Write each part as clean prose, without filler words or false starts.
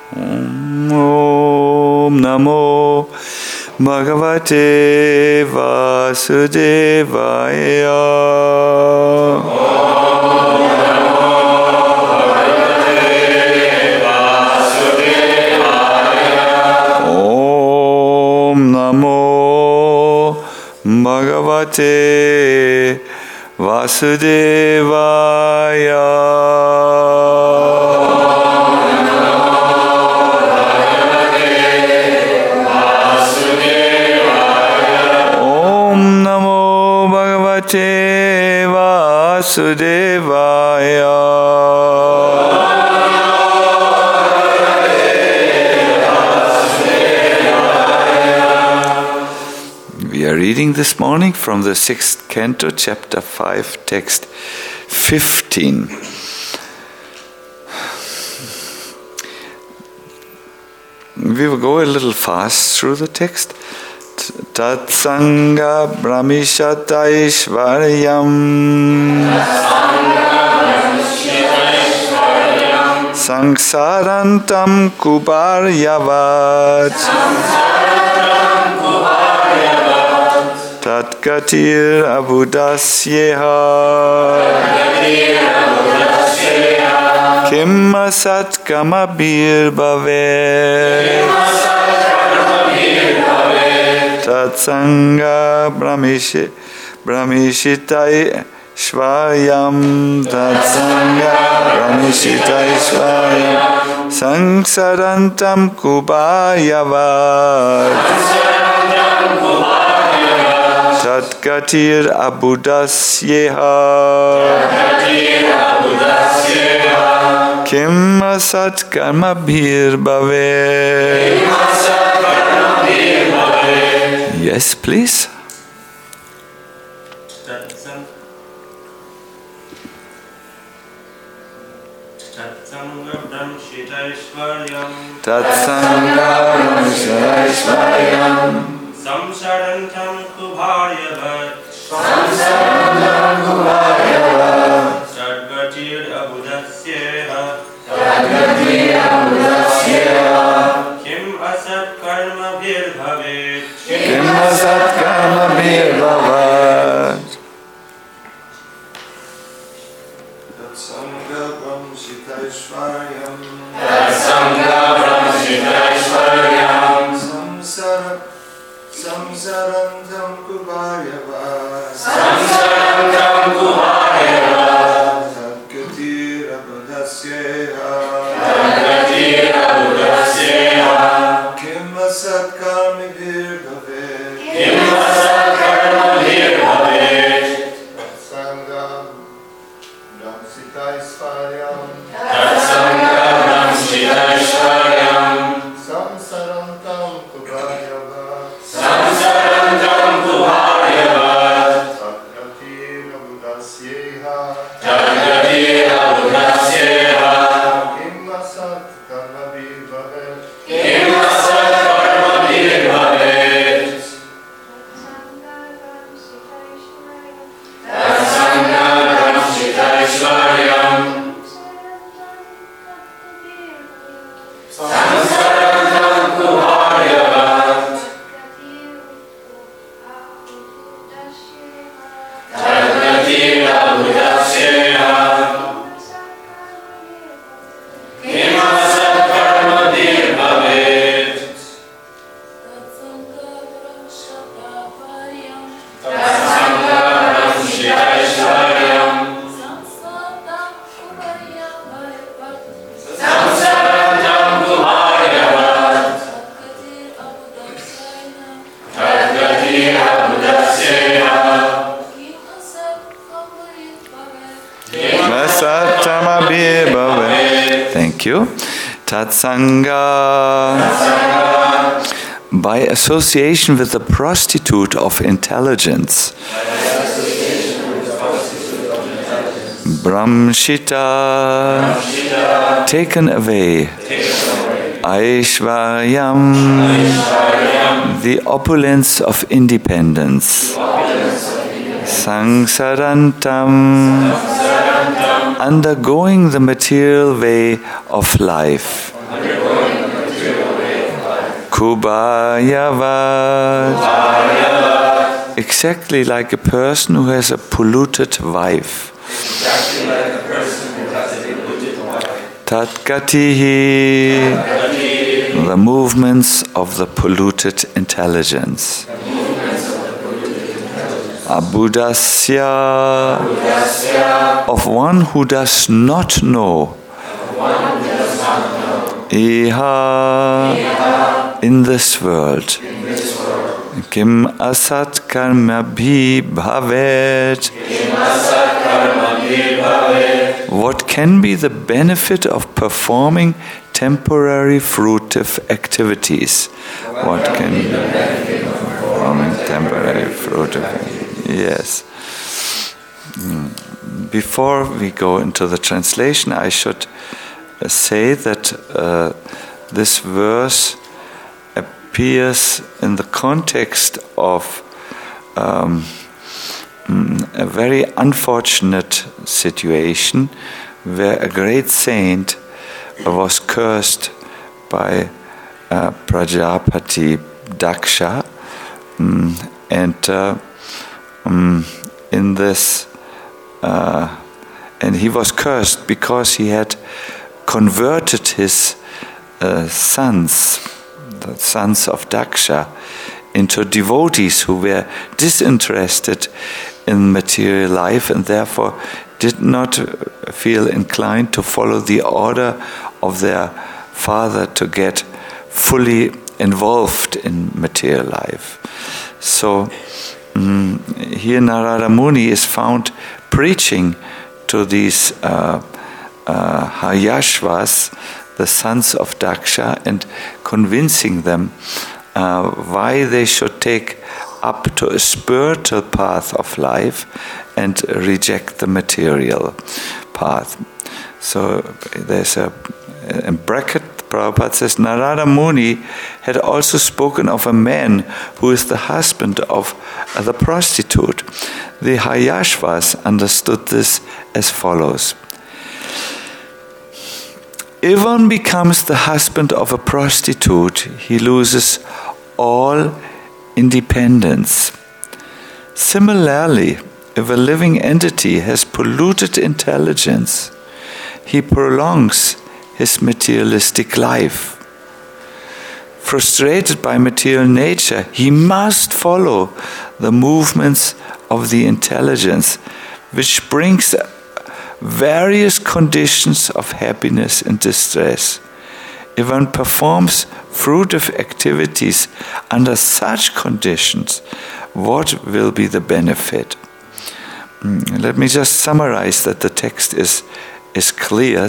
Om Namo Bhagavate Vasudevaya. Om Namo Bhagavate Vasudevaya. Vasudevaya. We are reading this morning from the 6th canto, chapter 5, text 15. We will go a little fast through the text. Tat Sangha Brahmishataishvaryam Sangsarantam Kubaryavat Tat Gatir Abudasyeha Kim Asat Kamabir Bhavet Tatsanga Brahmishitai Shvayam Tatsanga Brahmishitai Shvayam Sangsarantam Kubayavat Tatgatir Abudasyeha Kim Asat Karmabhir Bhavet. Yes, please. Tatsanga Brahmishitaishvaryam Samsarantam Kubharyavat Tadgatir Abudasyeha Kim Asat Karmabhir Bhavet Kim Asat Karmabhir Bhavet. Tatsanga Brahmishitaishvaryam Samsarantam Kubaryavat Tadgatir Abudasyeha Kim Asat Karmabhir Bhavet Tatsanga Brahmishitaishvaryam Samsarantam Kubaryavat Tadgatir Abudasyeha Kim Asat Karmabhir Bhavet Thank you. Tatsanga. By association with the prostitute of intelligence. Brahmshita. Taken away. Aishvaryam. The opulence of independence. Sangsarantam. Undergoing the material way of life. Kubayavad. Exactly like a person who has a polluted wife. Tatgatihi. The movements of the polluted intelligence. Abudasya. Of one who does not know. Iha. In this world. Kim asat karma bhi bhavet. What can be the benefit of performing temporary fruitive activities? What can be the benefit of performing temporary fruitive activities? Yes. Before we go into the translation, I should say that this verse appears in the context of a very unfortunate situation where a great saint was cursed by Prajapati Daksha, and he was cursed because he had converted his sons, the sons of Daksha, into devotees who were disinterested in material life and therefore did not feel inclined to follow the order of their father to get fully involved in material life. So here Narada Muni is found preaching to these Hayashvas, the sons of Daksha, and convincing them why they should take up to a spiritual path of life and reject the material path. So there's in bracket, Prabhupada says, Narada Muni had also spoken of a man who is the husband of the prostitute. The Hayashvas understood this as follows. If one becomes the husband of a prostitute, he loses all independence. Similarly, if a living entity has polluted intelligence, he prolongs his materialistic life. Frustrated by material nature, he must follow the movements of the intelligence, which brings various conditions of happiness and distress. If one performs fruitive activities under such conditions, what will be the benefit? Let me just summarize that the text is clear.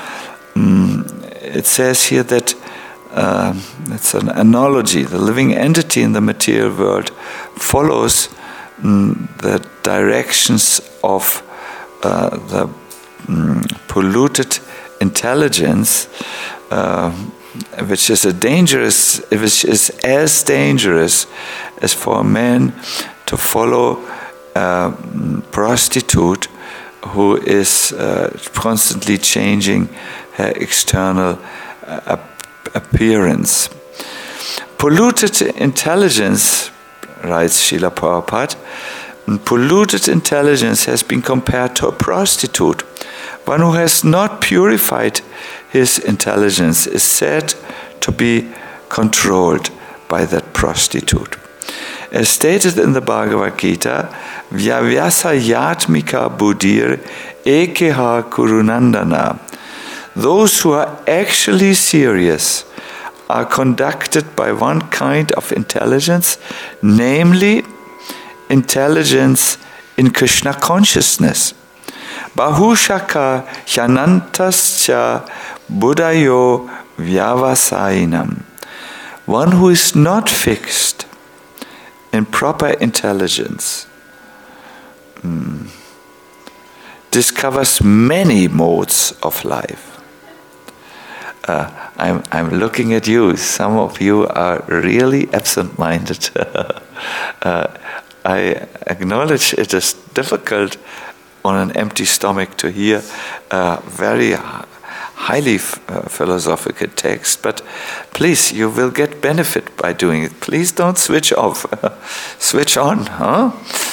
It says here that it's an analogy. The living entity in the material world follows the directions of the polluted intelligence, which is as dangerous as for a man to follow a prostitute who is constantly changing her external appearance. Polluted intelligence, writes Srila Prabhupada, polluted intelligence has been compared to a prostitute. One who has not purified his intelligence is said to be controlled by that prostitute. As stated in the Bhagavad Gita, Vyavyasa yatmika buddhir ekeha kurunandana. Those who are actually serious are conducted by one kind of intelligence, namely intelligence in Krishna consciousness. Bahushaka hyanantascha buddhayo vyavasainam. One who is not fixed in proper intelligence discovers many modes of life. I'm looking at you. Some of you are really absent-minded. I acknowledge it is difficult on an empty stomach to hear very highly philosophical text, but please, you will get benefit by doing it. Please don't switch off. Switch on, huh?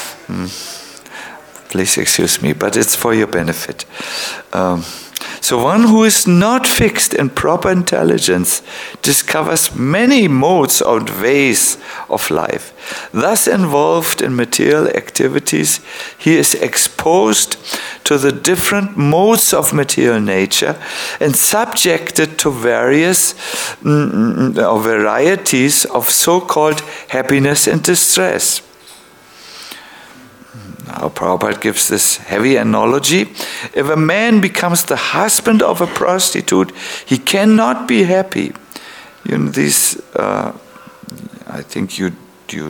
Please excuse me, but it's for your benefit. So one who is not fixed in proper intelligence discovers many modes or ways of life. Thus involved in material activities, he is exposed to the different modes of material nature and subjected to various or varieties of so-called happiness and distress. Now, Prabhupada gives this heavy analogy. If a man becomes the husband of a prostitute, he cannot be happy. You know, these. I think you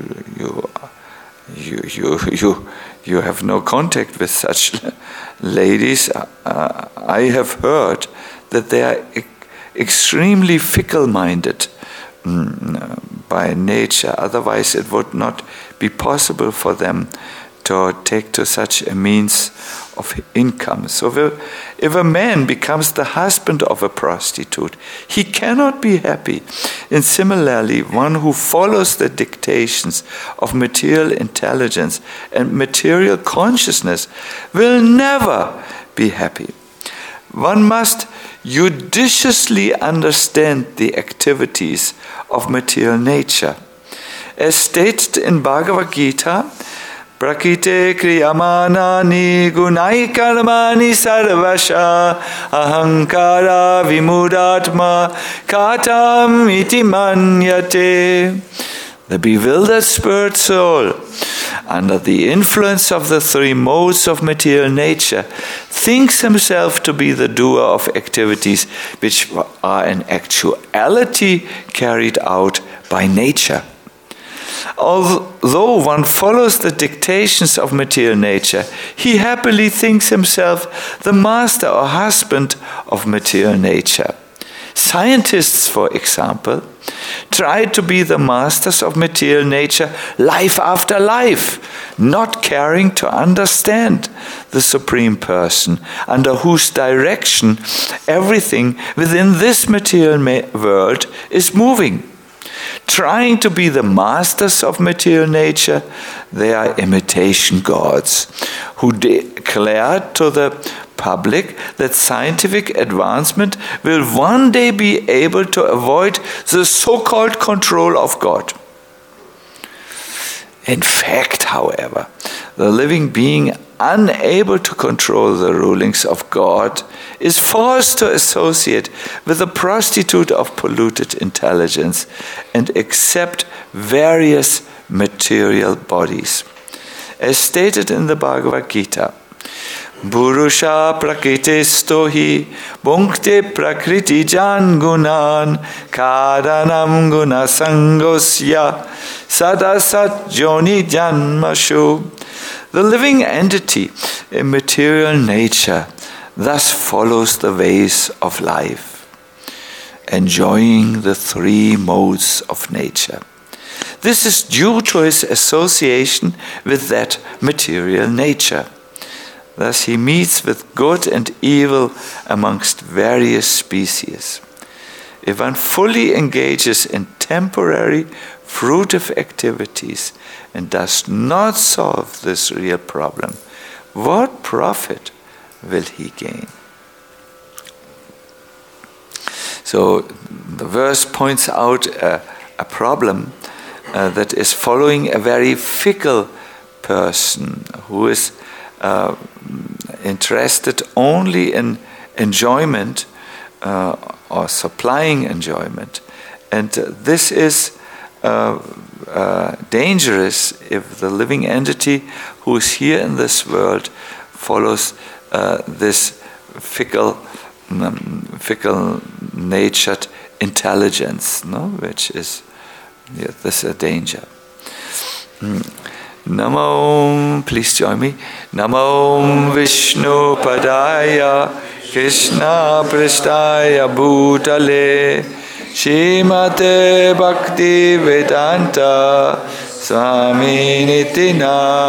have no contact with such ladies. I have heard that they are extremely fickle-minded by nature. Otherwise, it would not be possible for them to take to such a means of income. So if a man becomes the husband of a prostitute, he cannot be happy. And similarly, one who follows the dictations of material intelligence and material consciousness will never be happy. One must judiciously understand the activities of material nature. As stated in Bhagavad Gita, Prakite kriyamanani gunai karmani sarvasha ahankara vimudatma katam iti manyate. The bewildered spirit soul, under the influence of the three modes of material nature, thinks himself to be the doer of activities which are in actuality carried out by nature. Although one follows the dictations of material nature, he happily thinks himself the master or husband of material nature. Scientists, for example, try to be the masters of material nature life after life, not caring to understand the Supreme Person, under whose direction everything within this material world is moving. Trying to be the masters of material nature, they are imitation gods who declare to the public that scientific advancement will one day be able to avoid the so-called control of God. In fact, however, the living being unable to control the rulings of God is forced to associate with a prostitute of polluted intelligence and accept various material bodies. As stated in the Bhagavad Gita, Purusha prakritisto hi bhunkte prakriti jan gunan karanam guna sangosya sadasat joni janmashu. The living entity in material nature thus follows the ways of life, enjoying the three modes of nature. This is due to his association with that material nature. Thus he meets with good and evil amongst various species. If one fully engages in temporary fruitive activities and does not solve this real problem, what profit will he gain? So the verse points out a problem that is following a very fickle person who is interested only in enjoyment or supplying enjoyment. And this is dangerous if the living entity who is here in this world follows this fickle-natured intelligence, which is this a danger. Namo, please join me. Namo Vishnu Padaya Krishna Prasthaya Bhutale Shrimate Bhakti Vedanta Swami Niti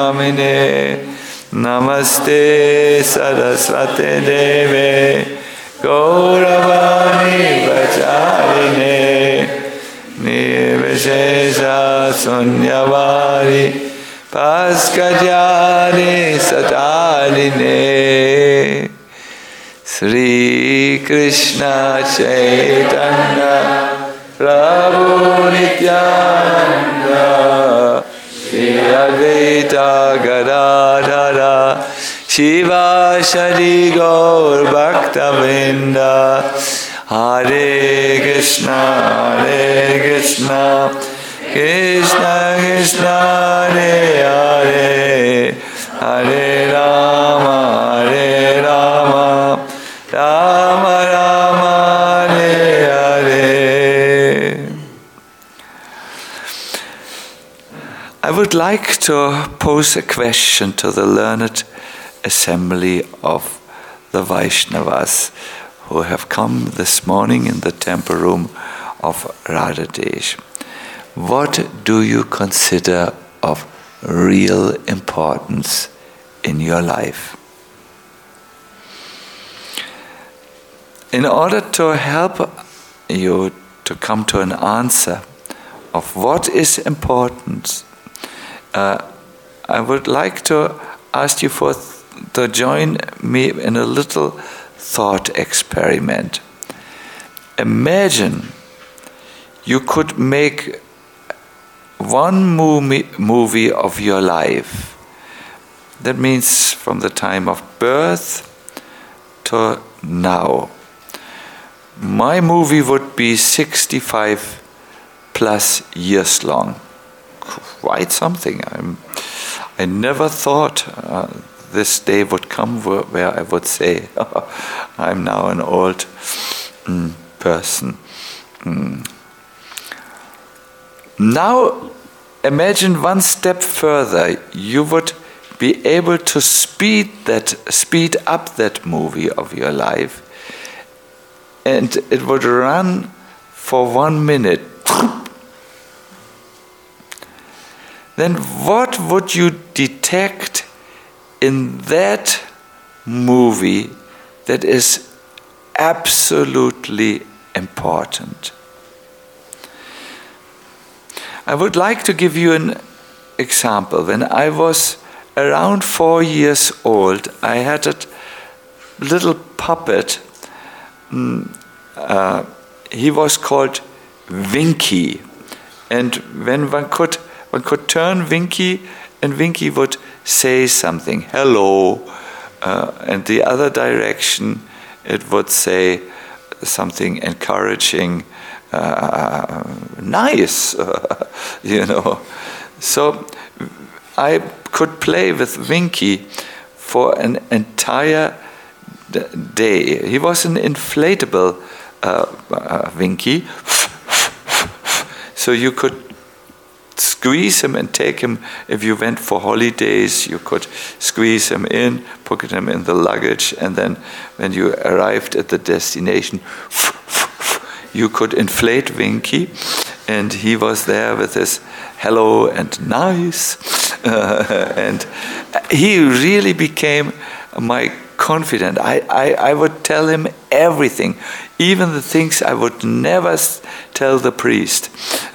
Namine Namaste Saraswate Deve Gauravani Pracharine Nirvishesha Sunyavari Paskadyani Satarine Sri Krishna Chaitanya Prabhu Nityananda Shri Advaita Gadadhara Shiva Shri Gaur Bhakta Vrinda Hare Krishna Krishna Krishna Hare Hare Hare Rama Rama Rama Hare Hare. I would like to pose a question to the learned assembly of the Vaishnavas who have come this morning in the temple room of Radhadesh. What do you consider of real importance in your life? In order to help you to come to an answer of what is important, I would like to ask you to join me in a little thought experiment. Imagine you could make one movie of your life. That means from the time of birth to now. My movie would be 65 plus years long. Quite something. I never thought this day would come where I would say, I'm now an old person. Now, imagine one step further. You would be able to speed up that movie of your life, and it would run for 1 minute. Then what would you detect in that movie that is absolutely important? I would like to give you an example. When I was around 4 years old, I had a little puppet. He was called Winky. And when one could turn Winky, and Winky would say something, hello, and the other direction it would say something encouraging, nice, So I could play with Winky for an entire day. He was an inflatable Winky, so you could squeeze him and take him. If you went for holidays, you could squeeze him in, put him in the luggage, and then when you arrived at the destination, you could inflate Winky, and he was there with his hello and nice, and he really became my confidant. I would tell him everything, even the things I would never tell the priest.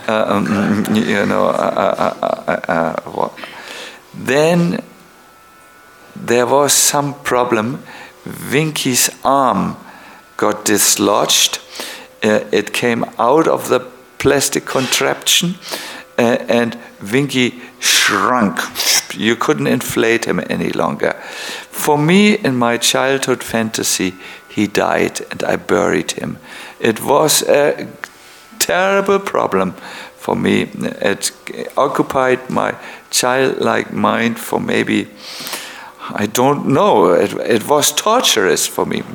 Then there was some problem. Winky's arm got dislodged. It came out of the plastic contraption, and Winky shrunk. You couldn't inflate him any longer. For me, in my childhood fantasy, he died and I buried him. It was a terrible problem for me. It occupied my childlike mind for maybe, I don't know, it was torturous for me.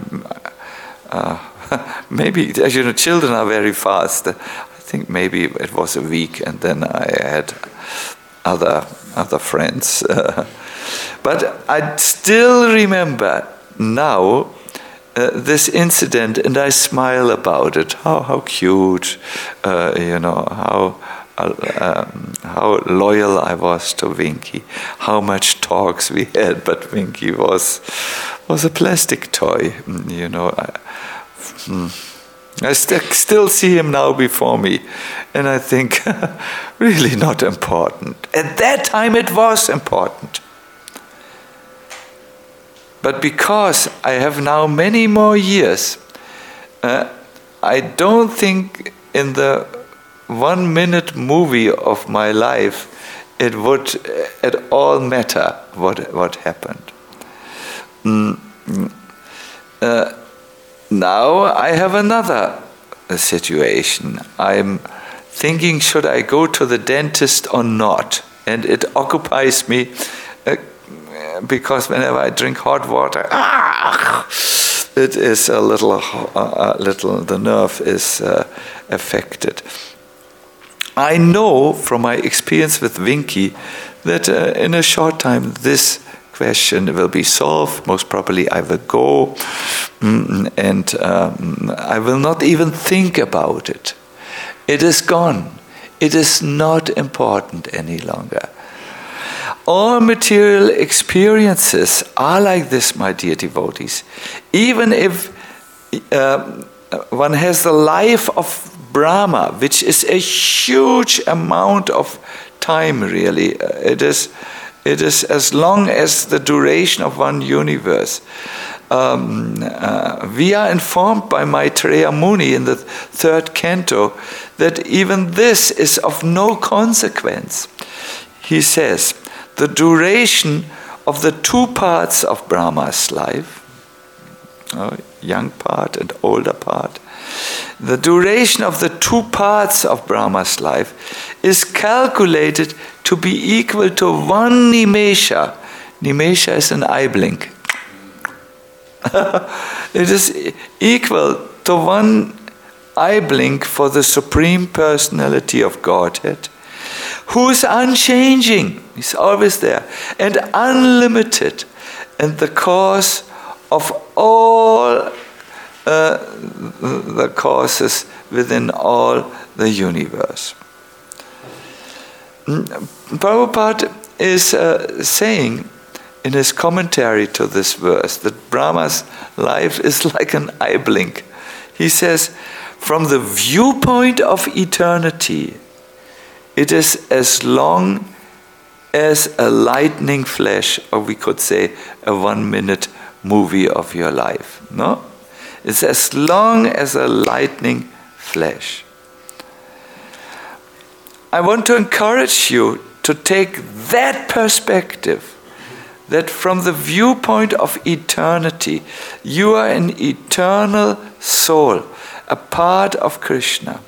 Maybe, children are very fast. I think maybe it was a week, and then I had other friends. But I still remember now this incident, and I smile about it. How cute, how loyal I was to Winky, how much talks we had. But Winky was a plastic toy, I still see him now before me, and I think, really not important. At that time it was important. But because I have now many more years, I don't think in the 1 minute movie of my life it would at all matter what happened. Now I have another situation. I'm thinking, should I go to the dentist or not? And it occupies me because whenever I drink hot water, it is a little, the nerve is affected. I know from my experience with Vinky that in a short time this question will be solved. Most probably I will go and I will not even think about it. It is gone. It is not important any longer. All material experiences are like this, my dear devotees. Even if one has the life of Brahma, which is a huge amount of time, really. It is as long as the duration of one universe. We are informed by Maitreya Muni in the 3rd canto that even this is of no consequence. He says, the duration of the 2 parts of Brahma's life, young part and older part, the duration of the 2 parts of Brahma's life is calculated to be equal to 1 nimesha. Nimesha is an eye blink. It is equal to 1 eye blink for the Supreme Personality of Godhead, who is unchanging, he's always there, and unlimited, and the cause of all the causes within all the universe. Prabhupada is saying in his commentary to this verse that Brahma's life is like an eye blink. He says, from the viewpoint of eternity, it is as long as a lightning flash, or we could say a 1 minute movie of your life. No? It's as long as a lightning flash. I want to encourage you to take that perspective, that from the viewpoint of eternity, you are an eternal soul, a part of Krishna.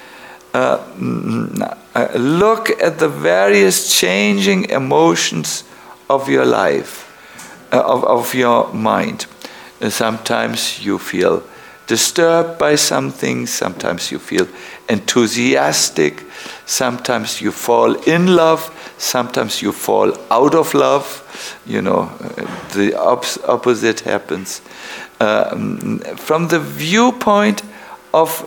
Look at the various changing emotions of your life, of your mind. Sometimes you feel disturbed by something, sometimes you feel enthusiastic, sometimes you fall in love, sometimes you fall out of love. The opposite happens. From the viewpoint of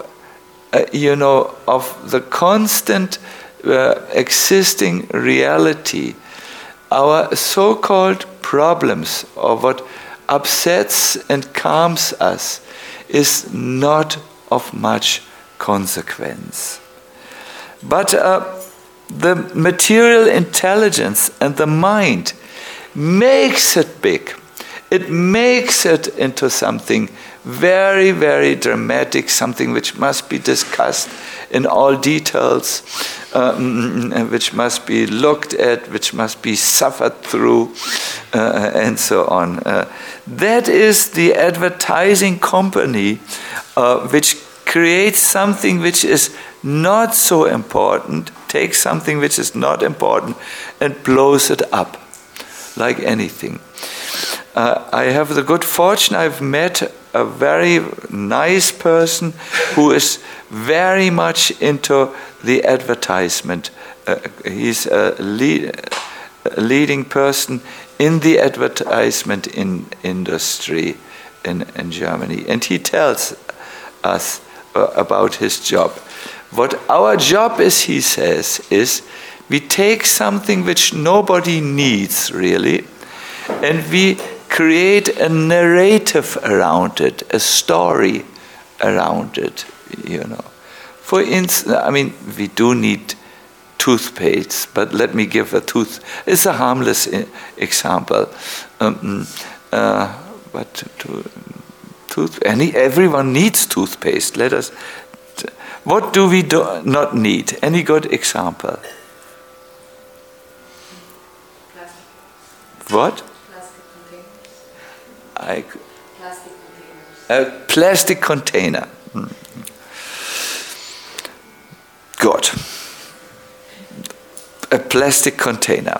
the constant existing reality, our so-called problems, or what upsets and calms us, is not of much consequence. But the material intelligence and the mind makes it big. It makes it into something very, very dramatic, something which must be discussed in all details, which must be looked at, which must be suffered through, and so on. That is the advertising company which creates something which is not so important, takes something which is not important and blows it up like anything. I have the good fortune, I've met a very nice person who is very much into the advertisement. He's a leading person in the advertisement industry in Germany. And he tells us about his job. What our job is, he says, is we take something which nobody needs really, and we create a narrative around it, a story around it, For instance, we do need toothpaste, but let me give it's a harmless example. Everyone needs toothpaste. What do we not need? Any good example? Plastic. What? Plastic containers. A plastic container. Good. A plastic container.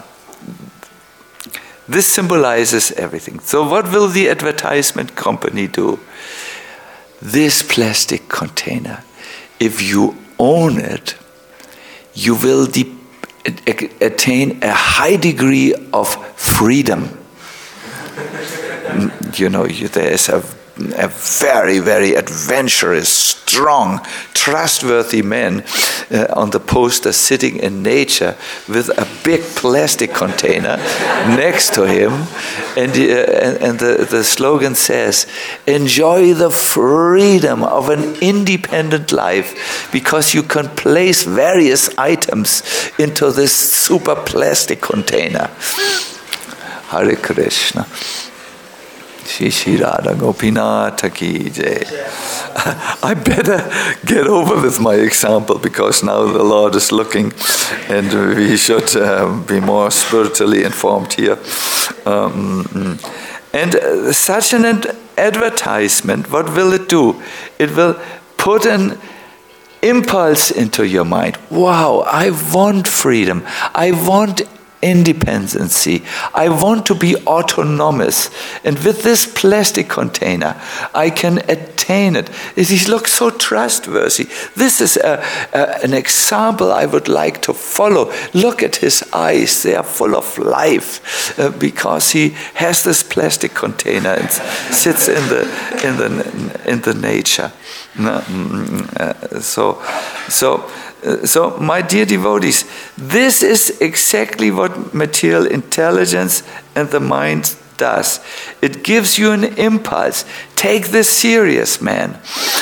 This symbolizes everything. So what will the advertisement company do? This plastic container, if you own it, you will attain a high degree of freedom. There is a very, very adventurous, strong, trustworthy man on the poster sitting in nature with a big plastic container next to him. And the slogan says, enjoy the freedom of an independent life because you can place various items into this super plastic container. Hare Krishna. Shri Radha Gopinatha ki jai. I better get over with my example because now the Lord is looking and we should be more spiritually informed here. And such an advertisement, what will it do? It will put an impulse into your mind. Wow, I want freedom. I want independency. I want to be autonomous. And with this plastic container, I can attain it. It looks so trustworthy. This is an example I would like to follow. Look at his eyes. They are full of life because he has this plastic container and sits in the nature. So, my dear devotees, this is exactly what material intelligence and the mind does. It gives you an impulse. Take this serious, man.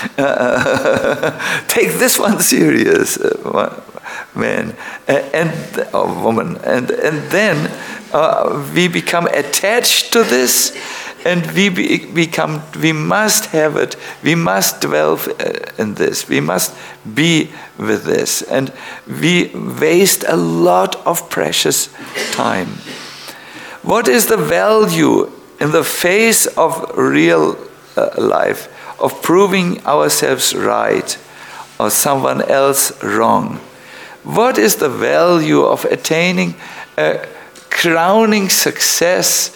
Take this one serious, man and woman. And then we become attached to this. And we must have it. We must dwell in this. We must be with this. And we waste a lot of precious time. What is the value in the face of real life of proving ourselves right or someone else wrong? What is the value of attaining a crowning success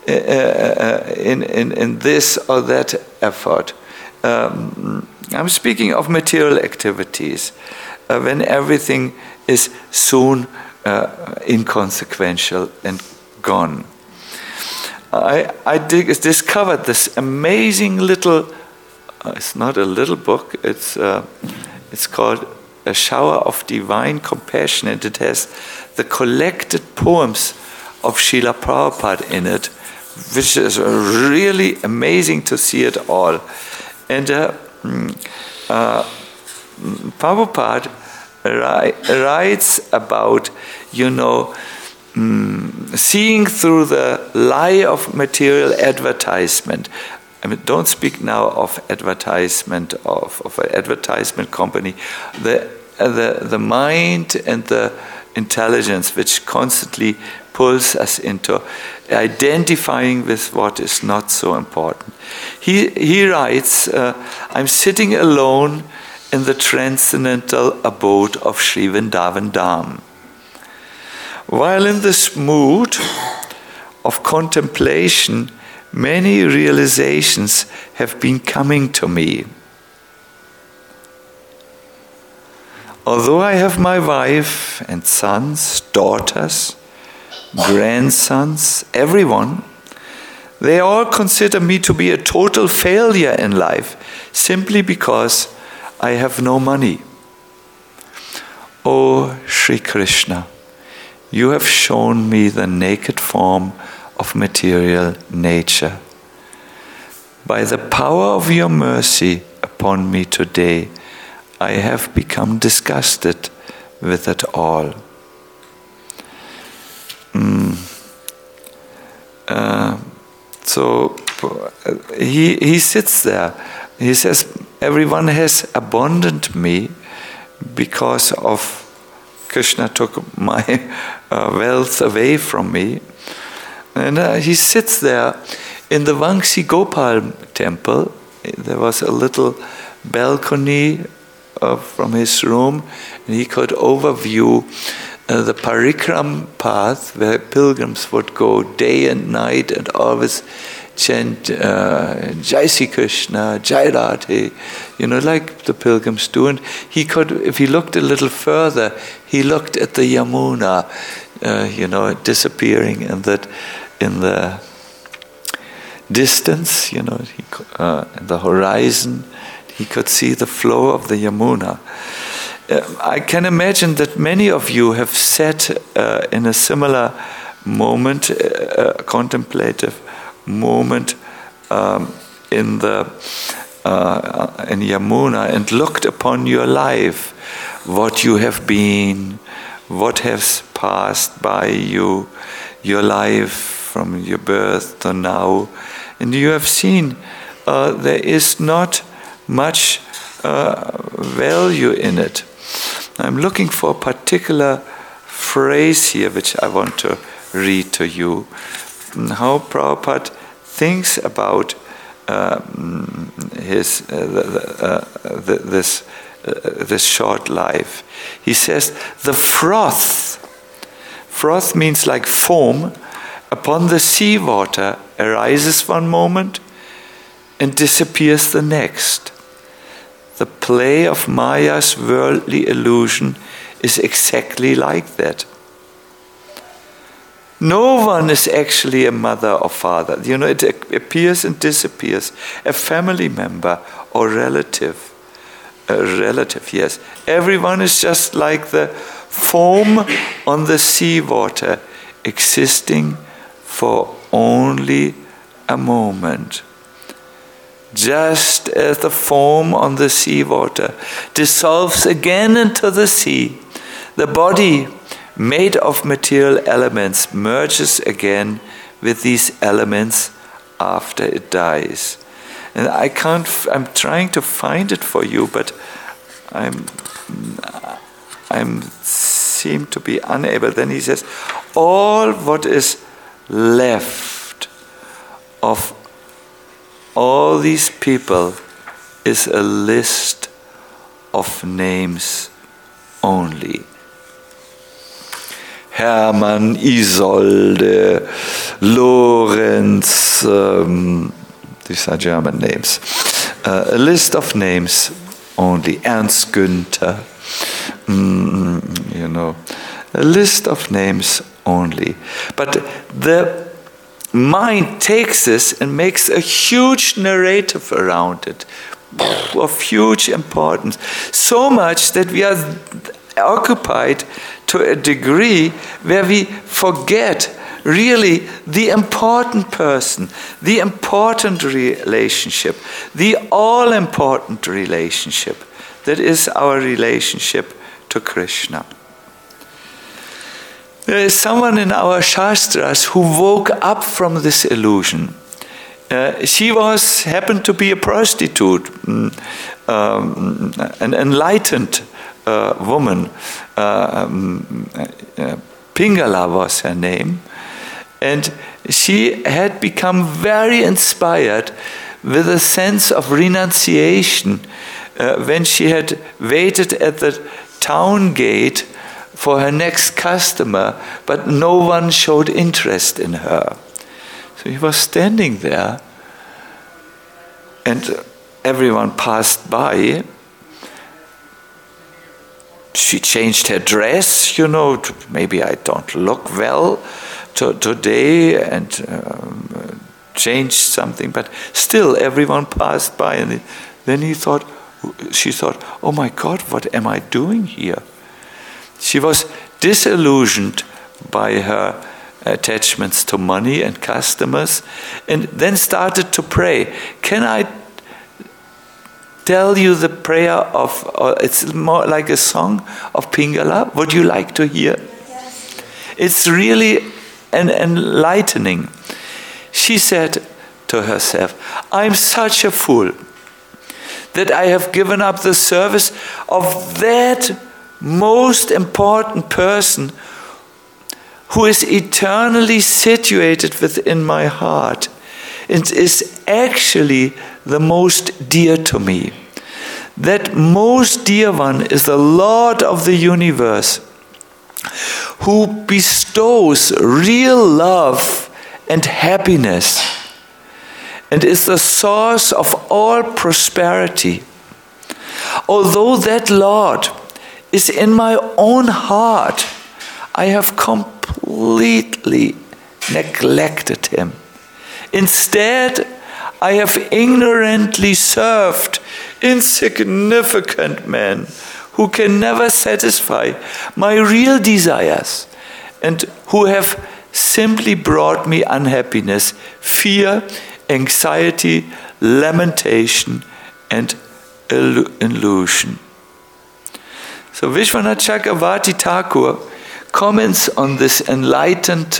in this or that effort? I'm speaking of material activities, when everything is soon inconsequential and gone. I discovered this amazing little, it's not a little book, it's called A Shower of Divine Compassion, and it has the collected poems of Srila Prabhupada in it, which is really amazing to see it all. And Prabhupada writes about, seeing through the lie of material advertisement. Don't speak now of advertisement, of an advertisement company. The mind and the intelligence which constantly pulls us into identifying with what is not so important. He writes, I'm sitting alone in the transcendental abode of Sri Vrindavan Dham. While in this mood of contemplation, many realizations have been coming to me. Although I have my wife and sons, daughters, grandsons, everyone, they all consider me to be a total failure in life simply because I have no money. O Sri Krishna, you have shown me the naked form of material nature. By the power of your mercy, a upon me today. I have become disgusted with it all. So he sits there. He says, everyone has abandoned me because of Krishna took my wealth away from me. And he sits there in the Vamsi Gopal temple. There was a little balcony from his room, and he could overview the parikram path where pilgrims would go day and night and always chant Jai Sri Krishna, Jai Radhe, like the pilgrims do. And he could, if he looked a little further, he looked at the Yamuna, disappearing in the distance, in the horizon. He could see the flow of the Yamuna. I can imagine that many of you have sat in a similar moment, contemplative moment in Yamuna, and looked upon your life, what you have been, what has passed by you, your life from your birth to now, and you have seen there is not much value in it. I'm looking for a particular phrase here which I want to read to you. How Prabhupada thinks about this short life. He says, the froth means like foam, upon the seawater arises one moment and disappears the next. The play of Maya's worldly illusion is exactly like that. No one is actually a mother or father. It appears and disappears. A family member or relative. A relative, yes. Everyone is just like the foam on the seawater, existing for only a moment. Just as the foam on the seawater dissolves again into the sea, the body made of material elements merges again with these elements after it dies. And I'm trying to find it for you, but I seem to be unable. Then he says, all what is left of all these people is a list of names only. Hermann, Isolde, Lorenz, these are German names. A list of names only. Ernst Günther, a list of names only. But the mind takes this and makes a huge narrative around it, of huge importance. So much that we are occupied to a degree where we forget really the important person, the important relationship, the all-important relationship that is our relationship to Krishna. There is someone in our Shastras who woke up from this illusion. She happened to be a prostitute, an enlightened woman. Pingala was her name. And she had become very inspired with a sense of renunciation when she had waited at the town gate for her next customer, but no one showed interest in her. So he was standing there, and everyone passed by. She changed her dress, maybe I don't look well today, and changed something, but still everyone passed by, and then she thought, oh my God, what am I doing here? She was disillusioned by her attachments to money and customers, and then started to pray, can I tell you the prayer of, it's more like a song of Pingala? Would you like to hear? Yes. It's really enlightening. She said to herself, I'm such a fool that I have given up the service of that most important person who is eternally situated within my heart and is actually the most dear to me. That most dear one is the Lord of the universe, who bestows real love and happiness and is the source of all prosperity. Although that Lord is in my own heart, I have completely neglected him. Instead, I have ignorantly served insignificant men who can never satisfy my real desires and who have simply brought me unhappiness, fear, anxiety, lamentation, and illusion. So Vishwanath Chakravarti Thakur comments on this enlightened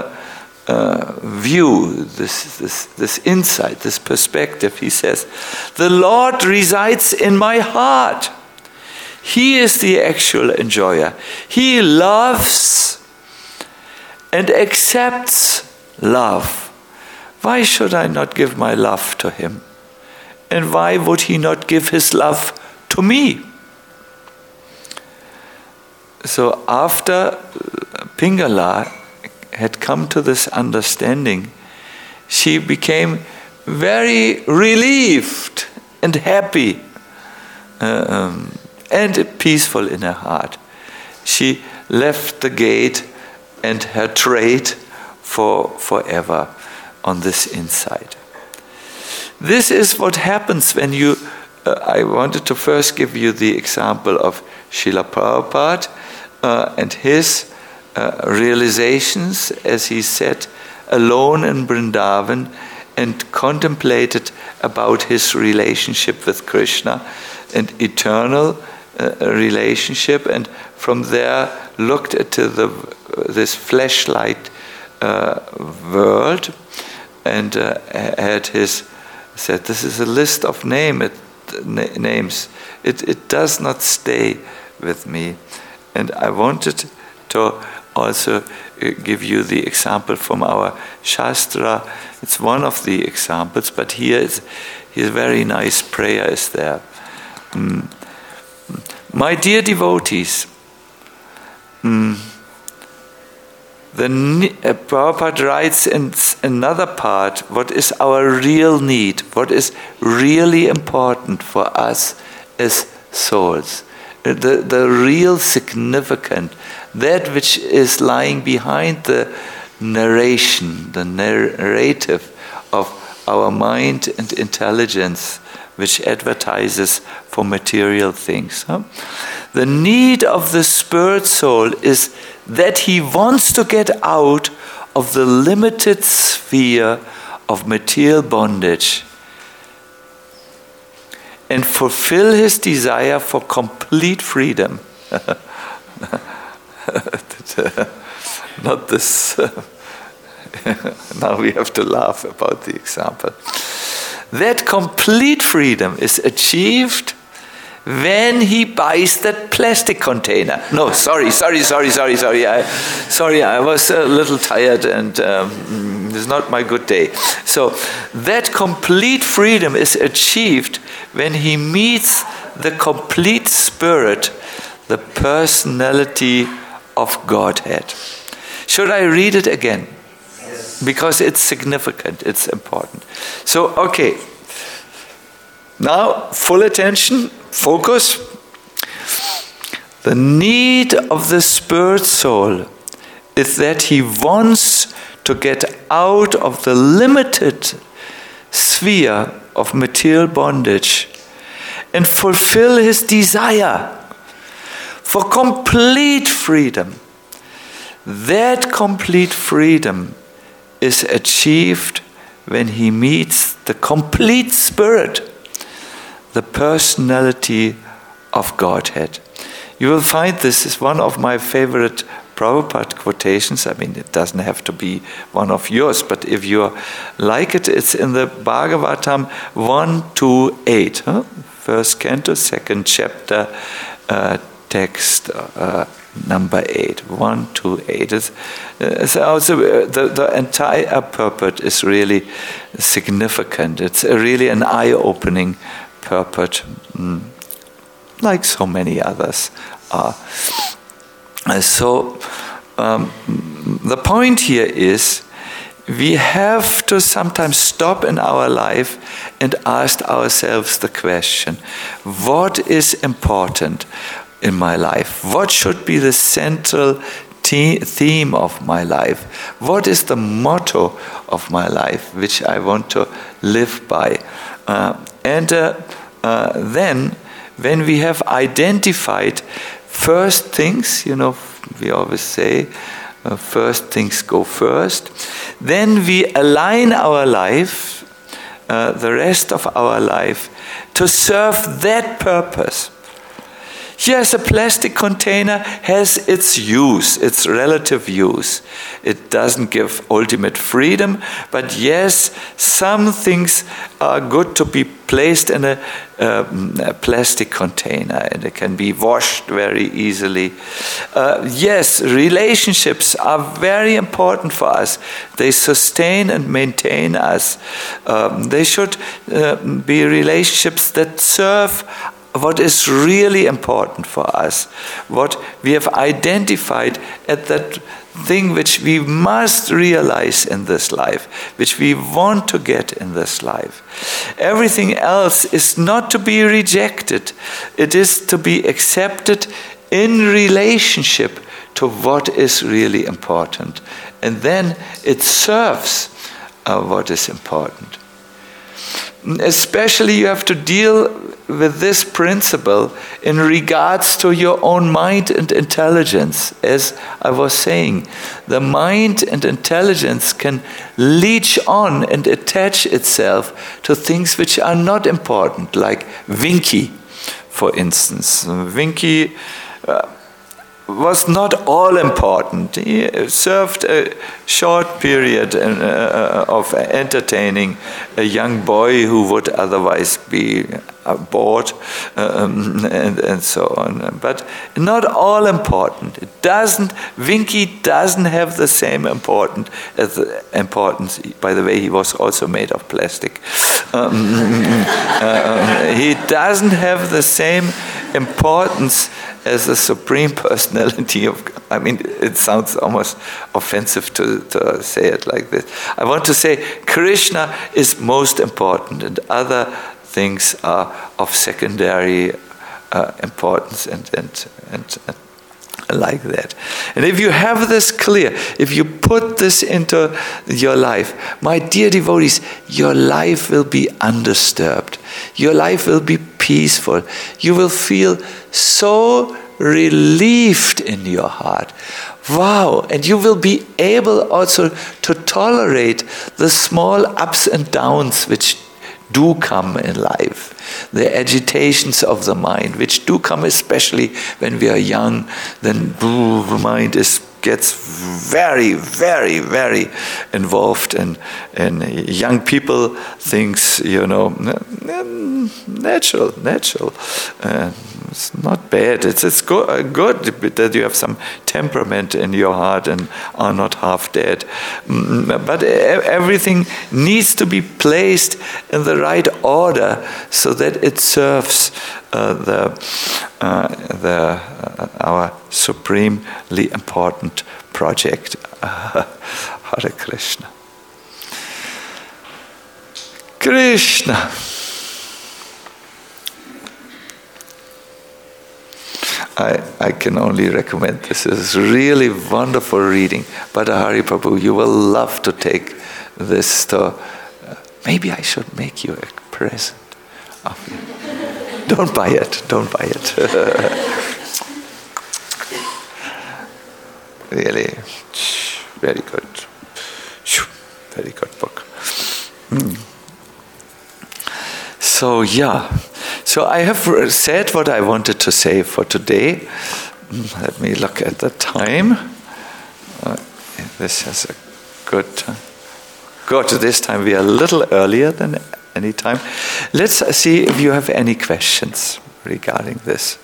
view, this insight, this perspective. He says, the Lord resides in my heart. He is the actual enjoyer. He loves and accepts love. Why should I not give my love to him? And why would he not give his love to me? So after Pingala had come to this understanding, she became very relieved and happy and peaceful in her heart. She left the gate and her trade for forever on this insight. This is what happens when you, I wanted to first give you the example of Srila Prabhupada and his realizations as he sat alone in Vrindavan and contemplated about his relationship with Krishna and eternal relationship, and from there looked at this fleshlight world and had said, this is a list of names. It does not stay with me. And I wanted to also give you the example from our Shastra. It's one of the examples, but here a very nice prayer is there. My dear devotees, Prabhupada writes in another part what is our real need, what is really important for us as souls. The real significant, that which is lying behind the narration, the narrative of our mind and intelligence, which advertises for material things. The need of the spirit soul is that he wants to get out of the limited sphere of material bondage and fulfill his desire for complete freedom. Not this. Now we have to laugh about the example. That complete freedom is achieved when he buys that plastic container. No, sorry. I was a little tired and it's not my good day. So that complete freedom is achieved when he meets the complete spirit, the personality of Godhead. Should I read it again? Yes. Because it's significant, it's important. So, okay. Now, full attention, focus. The need of the spirit soul is that he wants to get out of the limited sphere of material bondage and fulfill his desire for complete freedom. That complete freedom is achieved when he meets the complete spirit, the personality of Godhead. You will find this is one of my favorite Prabhupada quotations. I mean, it doesn't have to be one of yours, but if you like it, it's in the Bhagavatam 1-8. First canto, second chapter, text number 8. 1-8. It's also the entire purport is really significant. It's really an eye-opening purport, like so many others are. So the point here is we have to sometimes stop in our life and ask ourselves the question, what is important in my life? What should be the central theme of my life? What is the motto of my life which I want to live by? And then when we have identified first things, we always say, first things go first. Then we align our life, the rest of our life, to serve that purpose. Yes, a plastic container has its use, its relative use. It doesn't give ultimate freedom, but yes, some things are good to be placed in a plastic container, and it can be washed very easily. Yes, relationships are very important for us. They sustain and maintain us. They should be relationships that serve what is really important for us, what we have identified as that thing which we must realize in this life, which we want to get in this life. Everything else is not to be rejected. It is to be accepted in relationship to what is really important. And then it serves what is important. Especially you have to deal with this principle in regards to your own mind and intelligence. As I was saying, the mind and intelligence can leech on and attach itself to things which are not important, like Vinky, for instance. Vinky was not all important. He served a short period of entertaining a young boy who would otherwise be bored, and so on. But not all important. Vinky doesn't have the same importance. By the way, he was also made of plastic. He doesn't have the same importance as the Supreme Personality of God. I mean, it sounds almost offensive to say it like this. I want to say Krishna is most important, and other things are of secondary importance and like that. And if you have this clear, if you put this into your life, my dear devotees, your life will be undisturbed. Your life will be peaceful. You will feel so relieved in your heart. Wow! And you will be able also to tolerate the small ups and downs which do come in life, the agitations of the mind, which do come especially when we are young. Then the mind gets very, very, very involved in young people things, natural. It's not bad. It's good that you have some temperament in your heart and are not half dead. But everything needs to be placed in the right order so that it serves our supremely important project. Hare Krishna. Krishna. I can only recommend this. It's really wonderful reading. But Hari Prabhu, you will love to take this to... maybe I should make you a present of it. Don't buy it. Really, very good. Very good book. So So I have said what I wanted to say for today. Let me look at the time. This is a good time. Good, this time we are a little earlier than any time. Let's see if you have any questions regarding this.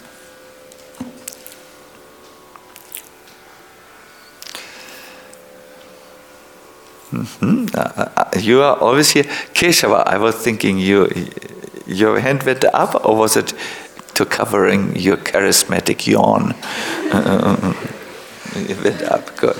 You are always here. Keshava, I was thinking your hand went up, or was it to covering your charismatic yawn? It went up, good.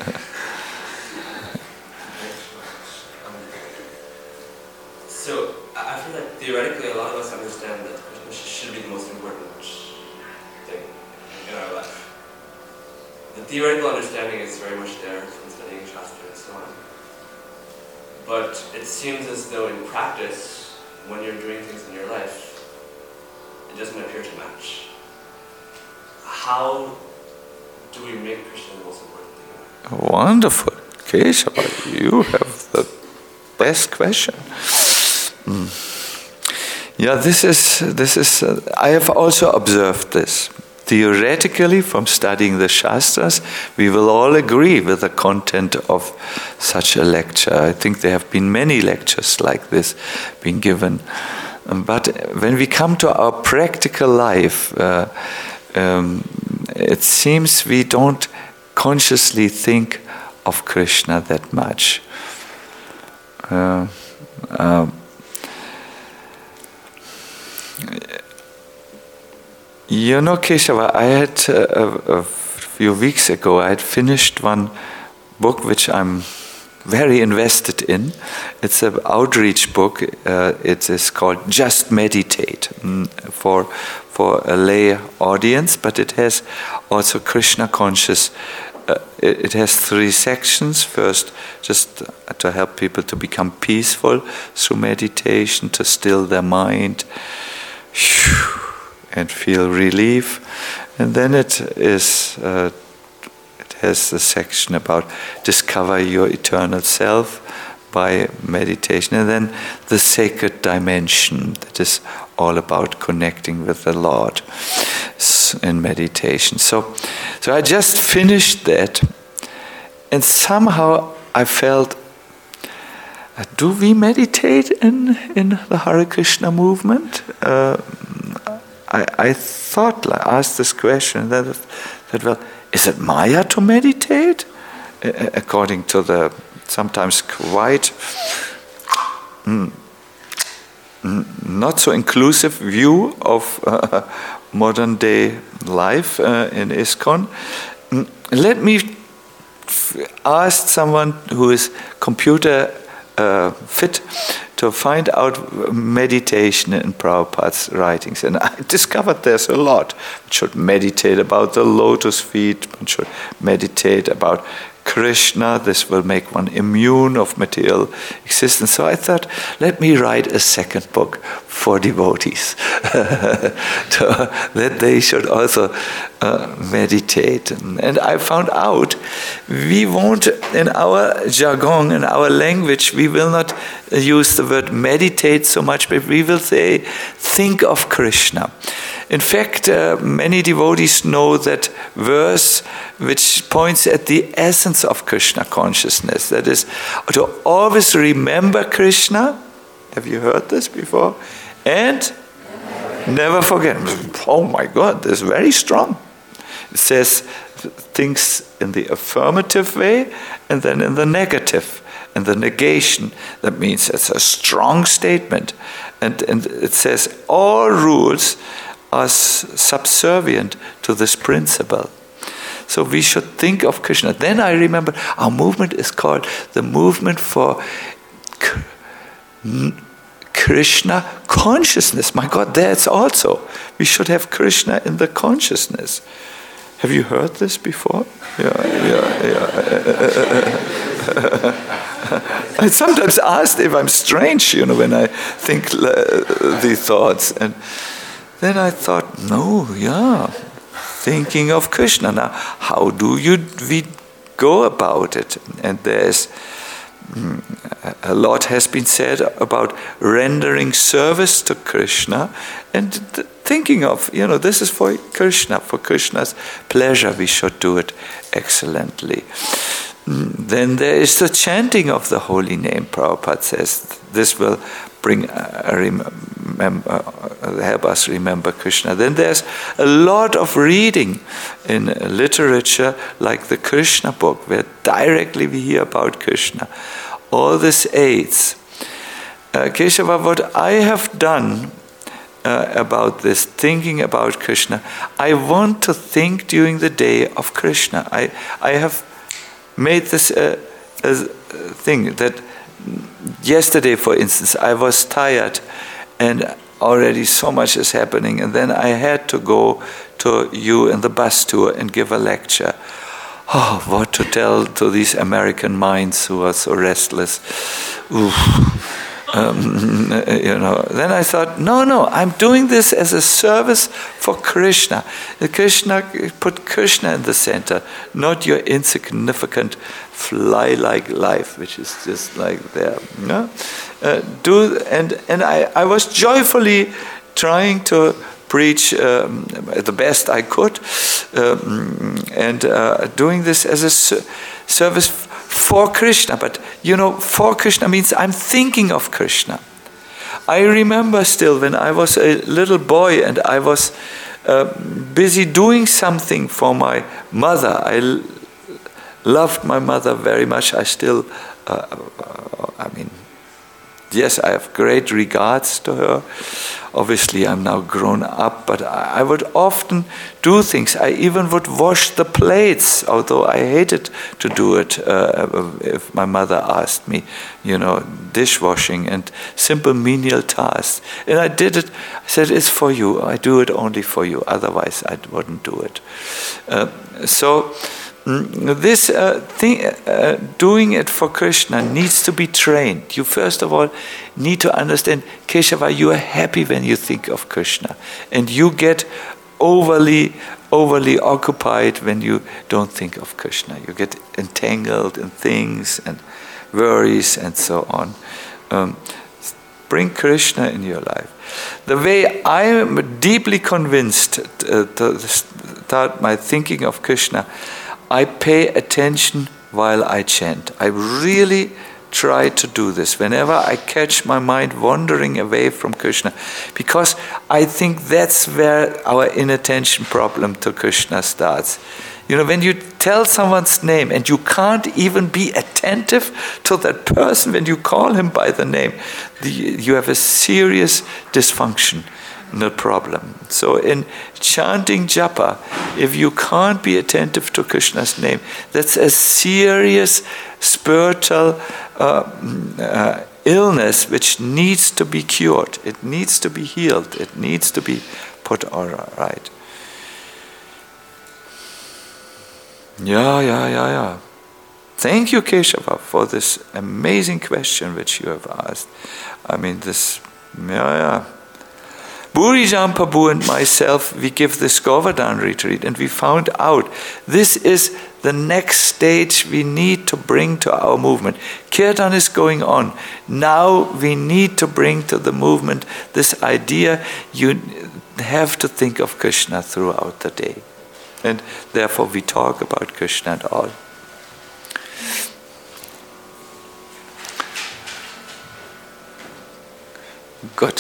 So, I feel like theoretically a lot of us understand that Krishna should be the most important thing in our life. The theoretical understanding is very much there from studying Shastra and so on. But it seems as though in practice, when you're doing things in your life, it doesn't appear to match. How do we make Krishna the most important thing? Wonderful. Keshava, you have the best question. Yeah, this is. I have also observed this. Theoretically, from studying the Shastras, we will all agree with the content of such a lecture. I think there have been many lectures like this being given. But when we come to our practical life, it seems we don't consciously think of Krishna that much. You know, Keshava, I had a few weeks ago, I had finished one book which I'm very invested in. It's an outreach book. It is called Just Meditate for a lay audience, but it has also Krishna conscious. It has 3 sections. First, just to help people to become peaceful through meditation, to still their mind and feel relief. And then it has the section about discover your eternal self by meditation. And then the sacred dimension, that is all about connecting with the Lord in meditation. So I just finished that, and somehow I felt, do we meditate in the Hare Krishna movement? I thought, asked this question, that well, is it Maya to meditate? According to the sometimes quite not so inclusive view of modern day life in ISKCON. Let me ask someone who is computer fit to find out meditation in Prabhupada's writings. And I discovered there's a lot. One should meditate about the lotus feet, one should meditate about Krishna. This will make one immune of material existence. So I thought, let me write a second book for devotees, that they should also meditate. And I found out we won't, in our jargon, in our language, we will not use the word meditate so much, but we will say, think of Krishna. In fact, many devotees know that verse which points at the essence of Krishna consciousness. That is, to always remember Krishna. Have you heard this before? And never forget. Oh my God, this is very strong. It says things in the affirmative way and then in the negative. And the negation, that means it's a strong statement. And it says all rules are subservient to this principle. So we should think of Krishna. Then I remember our movement is called the Movement for Krishna Consciousness. My God, that's also. We should have Krishna in the consciousness. Have you heard this before? Yeah. I sometimes asked if I'm strange, when I think these thoughts. And then I thought, thinking of Krishna. Now, how do we go about it? And there's a lot has been said about rendering service to Krishna and thinking of, this is for Krishna, for Krishna's pleasure, we should do it excellently. Then there is the chanting of the holy name. Prabhupada says this will help us remember Krishna. Then there's a lot of reading in literature, like the Krishna book, where directly we hear about Krishna. All this aids. Keshava, what I have done about this, thinking about Krishna, I want to think during the day of Krishna. I have made this a thing that yesterday, for instance, I was tired and already so much is happening, and then I had to go to you in the bus tour and give a lecture. Oh, what to tell to these American minds who are so restless. Then I thought, no, I'm doing this as a service for Krishna. Put Krishna in the center, not your insignificant fly-like life, which is just like there. I was joyfully trying to preach the best I could, and doing this as a service for Krishna. But for Krishna means I'm thinking of Krishna. I remember still when I was a little boy and I was busy doing something for my mother. I loved my mother very much. I still, yes, I have great regards to her. Obviously, I'm now grown up, but I would often do things. I even would wash the plates, although I hated to do it if my mother asked me, dishwashing and simple menial tasks. And I did it. I said, it's for you. I do it only for you. Otherwise, I wouldn't do it. This doing it for Krishna needs to be trained. You first of all need to understand, Keshava, you are happy when you think of Krishna, and you get overly occupied when you don't think of Krishna. You get entangled in things and worries and so on. Bring Krishna in your life. The way I am deeply convinced to start my thinking of Krishna, I pay attention while I chant. I really try to do this whenever I catch my mind wandering away from Krishna, because I think that's where our inattention problem to Krishna starts. When you tell someone's name and you can't even be attentive to that person when you call him by the name, you have a serious dysfunction. No problem. So in chanting japa, if you can't be attentive to Krishna's name, that's a serious spiritual illness which needs to be cured. It needs to be healed. It needs to be put all right. Yeah. Thank you, Keshava, for this amazing question which you have asked. Burijan Prabhu and myself, we give this Govardhan retreat, and we found out this is the next stage we need to bring to our movement. Kirtan is going on. Now we need to bring to the movement this idea you have to think of Krishna throughout the day. And therefore we talk about Krishna and all. Good.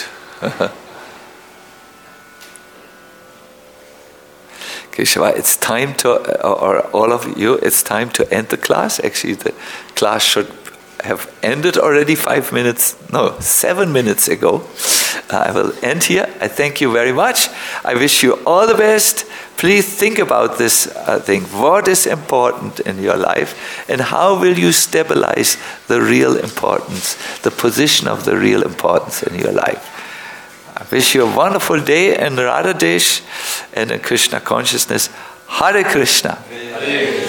Keshava, it's time to, or all of you, it's time to end the class. Actually, the class should have ended already 7 minutes ago. I will end here. I thank you very much. I wish you all the best. Please think about this thing. What is important in your life, and how will you stabilize the real importance, the position of the real importance in your life? I wish you a wonderful day in Radha Desh and in Krishna consciousness. Hare Krishna. Hare.